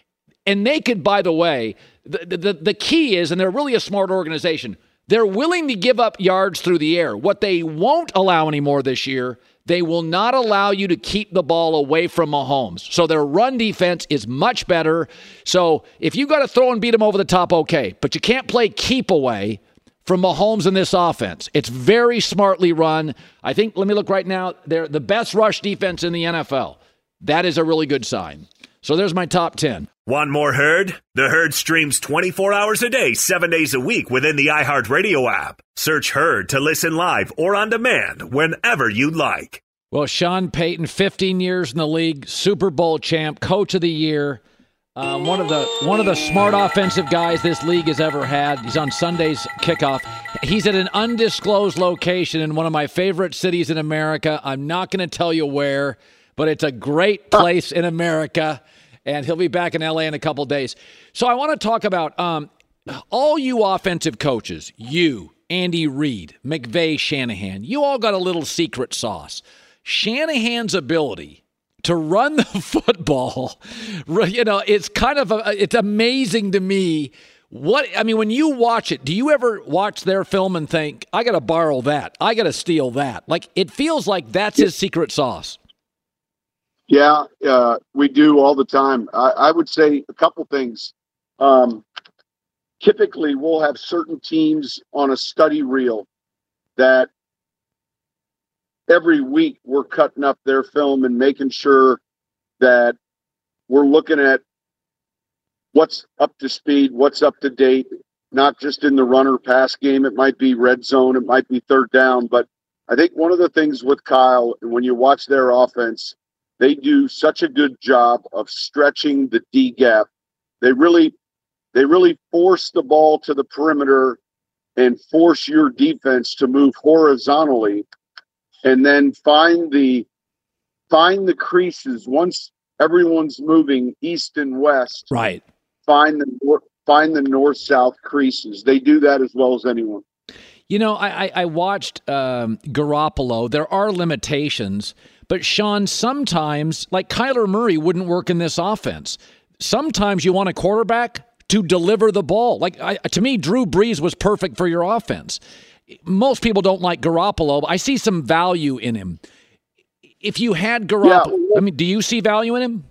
And they could, by the way, the key is, and they're really a smart organization, they're willing to give up yards through the air. What they won't allow anymore this year, they will not allow you to keep the ball away from Mahomes. So their run defense is much better. So if you got to throw and beat them over the top, okay. But you can't play keep away from Mahomes in this offense. It's very smartly run. I think, let me look right now, they're the best rush defense in the NFL. That is a really good sign. So there's my top 10. Want more Herd? The Herd streams 24 hours a day, 7 days a week within the iHeartRadio app. Search Herd to listen live or on demand whenever you like. Well, Sean Payton, 15 years in the league, Super Bowl champ, coach of the year. One of the smart offensive guys this league has ever had. He's on Sunday's kickoff. He's at an undisclosed location in one of my favorite cities in America. I'm not going to tell you where, but it's a great place in America, and he'll be back in L.A. in a couple days. So I want to talk about all you offensive coaches, you, Andy Reid, McVay, Shanahan, you all got a little secret sauce. Shanahan's ability to run the football, it's kind of it's amazing to me. When you watch it, do you ever watch their film and think, I got to borrow that, I got to steal that? Like, it feels like that's his secret sauce. Yeah, we do all the time. I would say a couple things. Typically, we'll have certain teams on a study reel that every week we're cutting up their film and making sure that we're looking at what's up to speed, what's up to date, not just in the run or pass game. It might be red zone, it might be third down. But I think one of the things with Kyle, and when you watch their offense, they do such a good job of stretching the D gap. They really force the ball to the perimeter and force your defense to move horizontally, and then find the creases once everyone's moving east and west. Right. Find the north-south creases. They do that as well as anyone. I watched Garoppolo. There are limitations, but Sean, sometimes, like Kyler Murray wouldn't work in this offense. Sometimes you want a quarterback to deliver the ball. To me, Drew Brees was perfect for your offense. Most people don't like Garoppolo, but I see some value in him. If you had Garoppolo, do you see value in him?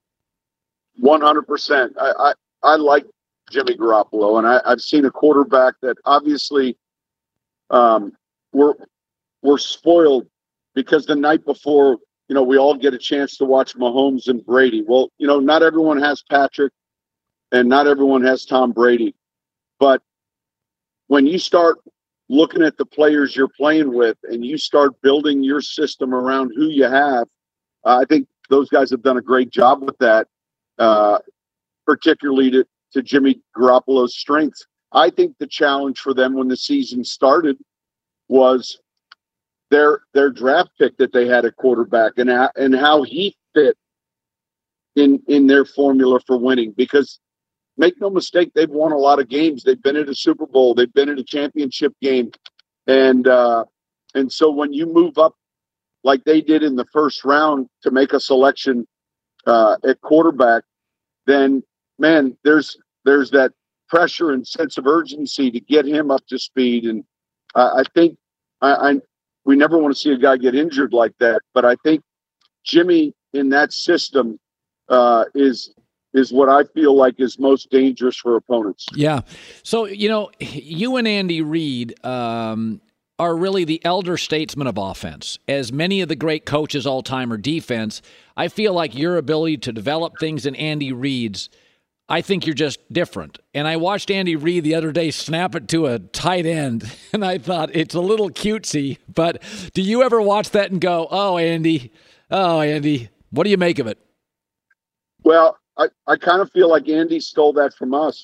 100%. I like Jimmy Garoppolo, and I've seen a quarterback that obviously we're spoiled because the night before, we all get a chance to watch Mahomes and Brady. Well, not everyone has Patrick and not everyone has Tom Brady. But when you start looking at the players you're playing with and you start building your system around who you have, I think those guys have done a great job with that, particularly to Jimmy Garoppolo's strengths. I think the challenge for them when the season started was their draft pick that they had at quarterback and how he fit in their formula for winning. Because make no mistake, they've won a lot of games. They've been at a Super Bowl. They've been at a championship game. And so when you move up like they did in the first round to make a selection at quarterback, then, man, there's that pressure and sense of urgency to get him up to speed. And I think we never want to see a guy get injured like that. But I think Jimmy in that system is what I feel like is most dangerous for opponents. Yeah. So, you and Andy Reid are really the elder statesmen of offense. As many of the great coaches all time are defense, I feel like your ability to develop things in Andy Reid's, I think you're just different. And I watched Andy Reid the other day snap it to a tight end, and I thought it's a little cutesy. But do you ever watch that and go, oh, Andy, what do you make of it? Well, I kind of feel like Andy stole that from us.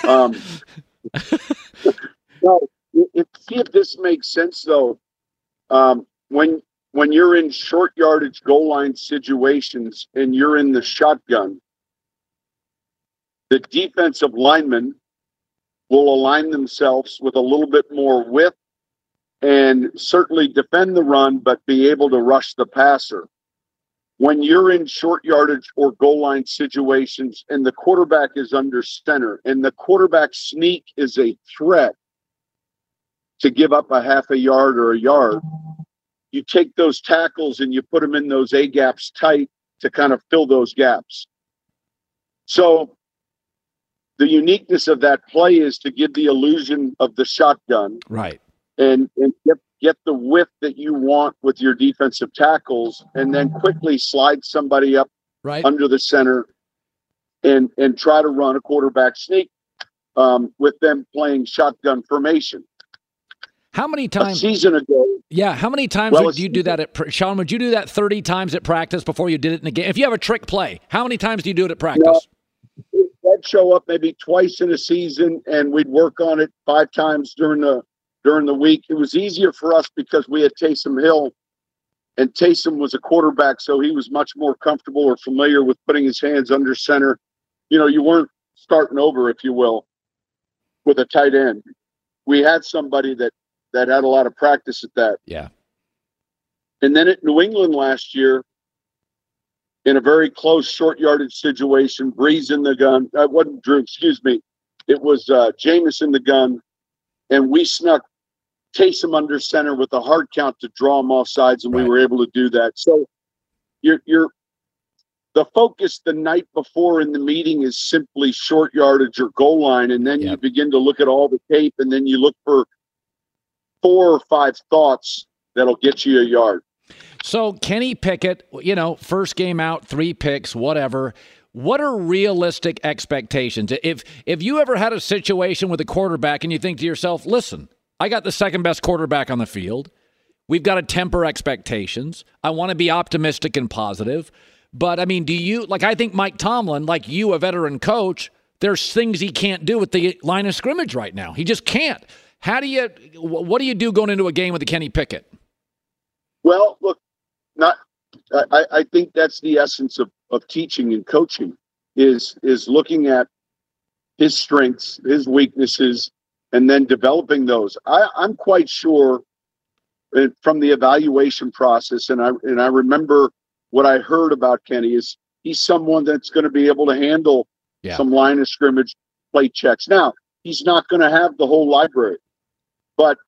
See if this makes sense, though. When you're in short yardage goal line situations and you're in the shotgun, the defensive linemen will align themselves with a little bit more width and certainly defend the run, but be able to rush the passer. When you're in short yardage or goal line situations and the quarterback is under center and the quarterback sneak is a threat to give up a half a yard or a yard, you take those tackles and you put them in those A-gaps tight to kind of fill those gaps. So the uniqueness of that play is to give the illusion of the shotgun. Right. And get the width that you want with your defensive tackles, and then quickly slide somebody up under the center and try to run a quarterback sneak with them playing shotgun formation. How many times? A season ago. Yeah, how many times would you do that Sean, would you do that 30 times at practice before you did it in a game? If you have a trick play, how many times do you do it at practice? I'd show up maybe twice in a season, and we'd work on it 5 times during the week. It was easier for us because we had Taysom Hill, and Taysom was a quarterback, so he was much more comfortable or familiar with putting his hands under center. You weren't starting over, if you will. with a tight end. We had somebody that had a lot of practice at that. Yeah. And then at New England last year, in a very close short yardage situation, Breeze in the gun. Wasn't Drew, excuse me. It was Jameis in the gun. And we snuck Taysom under center with a hard count to draw him off sides, and we were able to do that. So you're the focus the night before in the meeting is simply short yardage or goal line, and then you begin to look at all the tape, and then you look for 4 or 5 thoughts that'll get you a yard. So Kenny Pickett, first game out, 3 picks, whatever. What are realistic expectations? If you ever had a situation with a quarterback and you think to yourself, listen, I got the second best quarterback on the field. We've got to temper expectations. I want to be optimistic and positive. But, I mean, I think Mike Tomlin, like you, a veteran coach, there's things he can't do with the line of scrimmage right now. He just can't. What do you do going into a game with a Kenny Pickett? Well, look, I think that's the essence of teaching and coaching is looking at his strengths, his weaknesses, and then developing those. I'm quite sure from the evaluation process, and I remember what I heard about Kenny is he's someone that's going to be able to handle some line of scrimmage play checks. Now, he's not going to have the whole library, but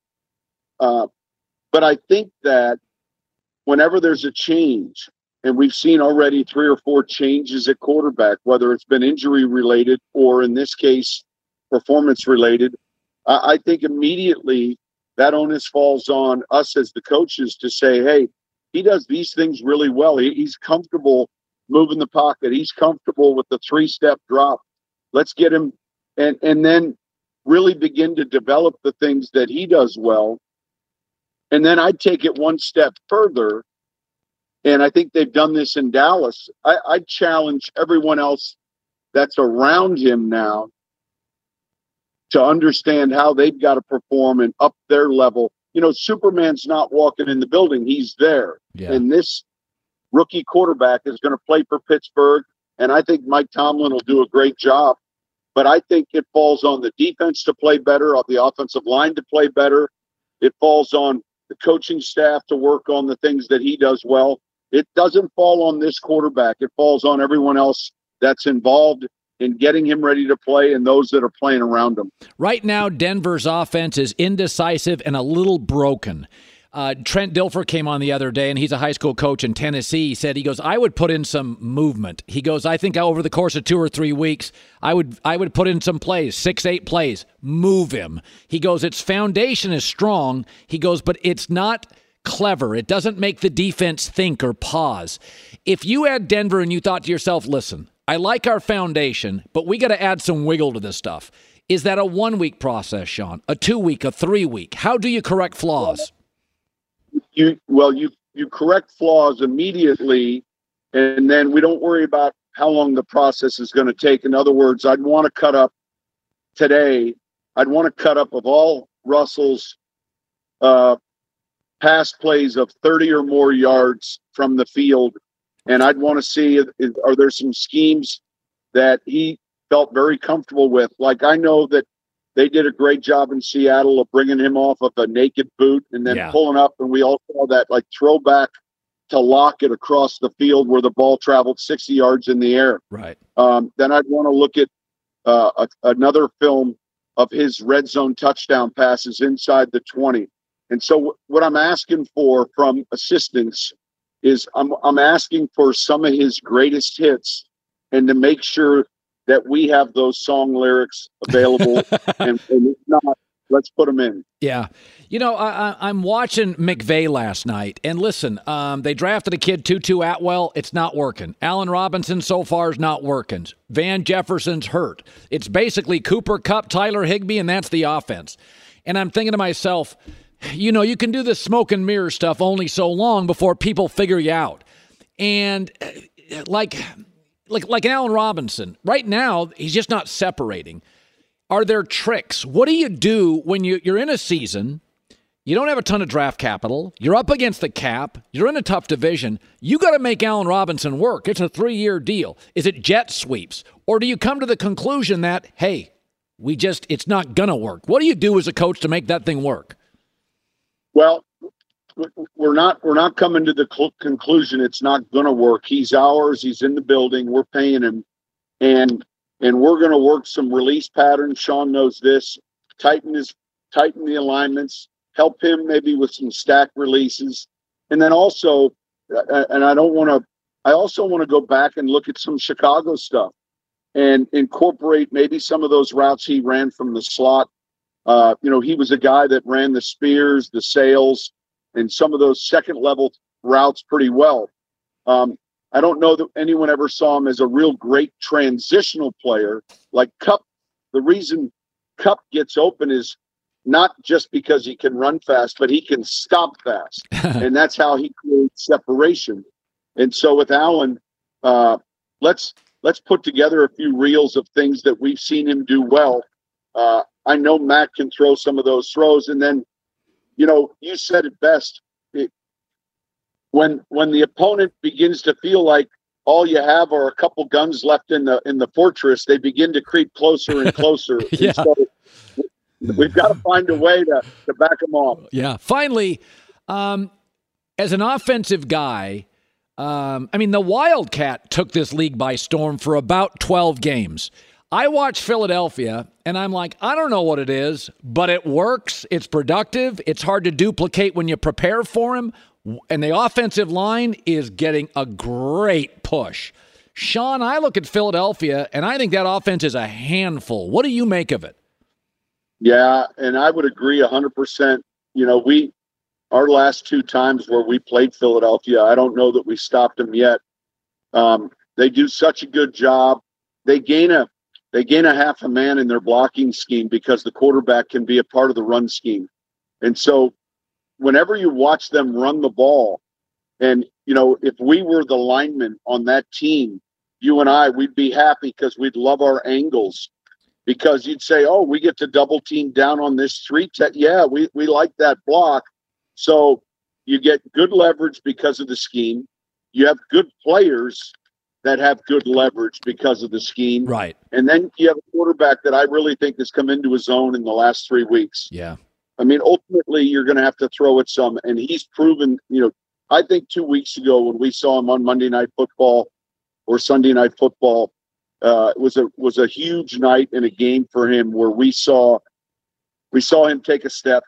I think that whenever there's a change, and we've seen already 3 or 4 changes at quarterback, whether it's been injury related or in this case, performance related, I think immediately that onus falls on us as the coaches to say, hey, he does these things really well. He's comfortable moving the pocket. He's comfortable with the 3-step drop. Let's get him and then really begin to develop the things that he does well. And then I'd take it one step further. And I think they've done this in Dallas. I challenge everyone else that's around him now to understand how they've got to perform and up their level. Superman's not walking in the building. He's there. Yeah. And this rookie quarterback is going to play for Pittsburgh. And I think Mike Tomlin will do a great job. But I think it falls on the defense to play better, on the offensive line to play better. It falls on the coaching staff to work on the things that he does well. It doesn't fall on this quarterback. It falls on everyone else that's involved in getting him ready to play and those that are playing around him. Right now, Denver's offense is indecisive and a little broken. Trent Dilfer came on the other day, and he's a high school coach in Tennessee. He said, I would put in some movement. He goes, I think over the course of 2 or 3 weeks, I would put in some plays, 6-8 plays, move him. He goes, its foundation is strong. He goes, but it's not clever. It doesn't make the defense think or pause. If you had Denver and you thought to yourself, listen, I like our foundation, but we got to add some wiggle to this stuff. Is that a 1-week process, Sean? A 2-week, a 3-week? How do you correct flaws? You correct flaws immediately, and then we don't worry about how long the process is going to take. In other words, I'd want to cut up today. I'd want to cut up of all Russell's pass plays of 30 or more yards from the field. And I'd want to see, are there some schemes that he felt very comfortable with? Like, I know that they did a great job in Seattle of bringing him off of a naked boot and then pulling up. And we all saw that like throwback to Lockett across the field where the ball traveled 60 yards in the air. Right. Then I'd want to look at another film of his red zone touchdown passes inside the 20. And so what I'm asking for from assistants is I'm asking for some of his greatest hits and to make sure that we have those song lyrics available. and if not, let's put them in. Yeah. I'm watching McVay last night, and listen, they drafted a kid, Tutu Atwell. It's not working. Allen Robinson so far is not working. Van Jefferson's hurt. It's basically Cooper Kupp, Tyler Higbee, and that's the offense. And I'm thinking to myself, you can do this smoke and mirror stuff only so long before people figure you out. And like Allen Robinson, right now, he's just not separating. Are there tricks? What do you do when you're in a season, you don't have a ton of draft capital, you're up against the cap, you're in a tough division, you got to make Allen Robinson work. It's a 3-year deal. Is it jet sweeps? Or do you come to the conclusion that, hey, it's not going to work. What do you do as a coach to make that thing work? Well, we're not coming to the conclusion it's not going to work. He's ours. He's in the building. We're paying him. And we're going to work some release patterns. Sean knows this. Tighten the alignments. Help him maybe with some stack releases. And then also, and I also want to go back and look at some Chicago stuff and incorporate maybe some of those routes he ran from the slot. He was a guy that ran the spears, the sails, and some of those second-level routes pretty well. I don't know that anyone ever saw him as a real great transitional player like Kupp. The reason Kupp gets open is not just because he can run fast, but he can stop fast. And that's how he creates separation. And so with Allen, let's put together a few reels of things that we've seen him do well. I know Matt can throw some of those throws. And then, you said it best. When the opponent begins to feel like all you have are a couple guns left in the fortress, they begin to creep closer and closer. Yeah. And so we've got to find a way to back them off. Yeah. Finally, as an offensive guy, the Wildcat took this league by storm for about 12 games. I watch Philadelphia, and I'm like, I don't know what it is, but it works. It's productive. It's hard to duplicate when you prepare for him. And the offensive line is getting a great push. Sean, I look at Philadelphia, and I think that offense is a handful. What do you make of it? Yeah, and I would agree 100%. Our last two times where we played Philadelphia, I don't know that we stopped them yet. They do such a good job. They gain a half a man in their blocking scheme because the quarterback can be a part of the run scheme. And so whenever you watch them run the ball, and, if we were the linemen on that team, you and I, we'd be happy because we'd love our angles. Because you'd say, oh, we get to double team down on this 3-tech. Yeah, we like that block. So you get good leverage because of the scheme. You have good players that have good leverage because of the scheme. Right. And then you have a quarterback that I really think has come into his own in the last 3 weeks. Yeah. Ultimately, you're going to have to throw it some. And he's proven, I think 2 weeks ago when we saw him on Monday Night Football or Sunday Night Football, it was a huge night in a game for him where we saw him take a step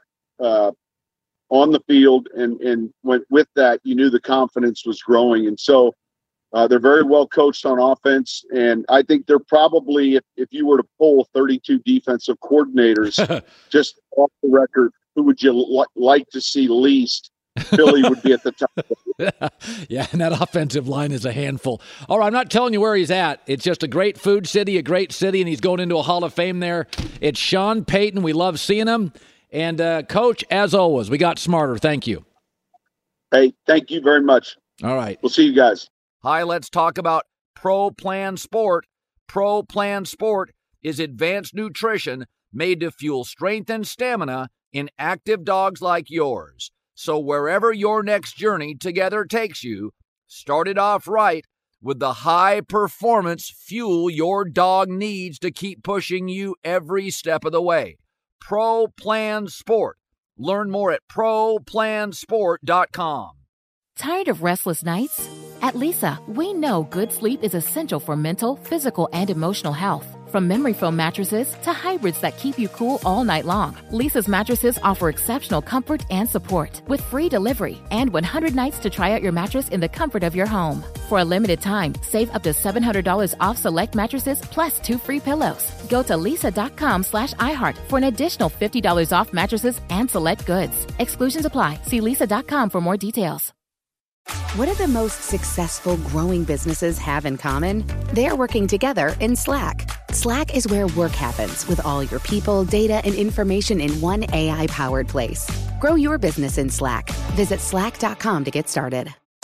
on the field, and with that, you knew the confidence was growing. And so they're very well coached on offense, and I think they're probably, if you were to poll 32 defensive coordinators, just off the record, who would you like to see least? Philly would be at the top. Yeah, and that offensive line is a handful. All right, I'm not telling you where he's at. It's just a great food city, a great city, and he's going into a Hall of Fame there. It's Sean Payton. We love seeing him. And, Coach, as always, we got smarter. Thank you. Hey, thank you very much. All right. We'll see you guys. Hi, let's talk about Pro Plan Sport. Pro Plan Sport is advanced nutrition made to fuel strength and stamina in active dogs like yours. So wherever your next journey together takes you, start it off right with the high-performance fuel your dog needs to keep pushing you every step of the way. Pro Plan Sport. Learn more at ProPlansport.com. Tired of restless nights? At Leesa, we know good sleep is essential for mental, physical, and emotional health. From memory foam mattresses to hybrids that keep you cool all night long, Leesa's mattresses offer exceptional comfort and support with free delivery and 100 nights to try out your mattress in the comfort of your home. For a limited time, save up to $700 off select mattresses plus 2 free pillows. Go to leesa.com/iHeart for an additional $50 off mattresses and select goods. Exclusions apply. See leesa.com for more details. What do the most successful growing businesses have in common? They're working together in Slack. Slack is where work happens with all your people, data, and information in one AI-powered place. Grow your business in Slack. Visit slack.com to get started.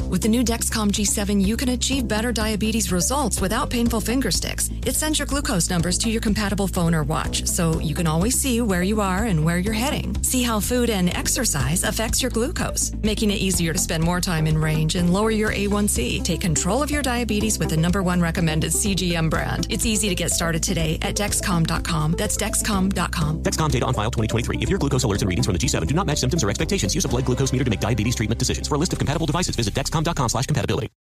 With the new Dexcom G7, you can achieve better diabetes results without painful finger sticks. It sends your glucose numbers to your compatible phone or watch, so you can always see where you are and where you're heading. See how food and exercise affects your glucose, making it easier to spend more time in range and lower your A1C. Take control of your diabetes with the #1 recommended CGM brand. It's easy to get started today at Dexcom.com. That's Dexcom.com. Dexcom data on file 2023. If your glucose alerts and readings from the G7 do not match symptoms or expectations, use a blood glucose meter to make diabetes treatment decisions. For a list of compatible devices, visit Dexcom.com/compatibility.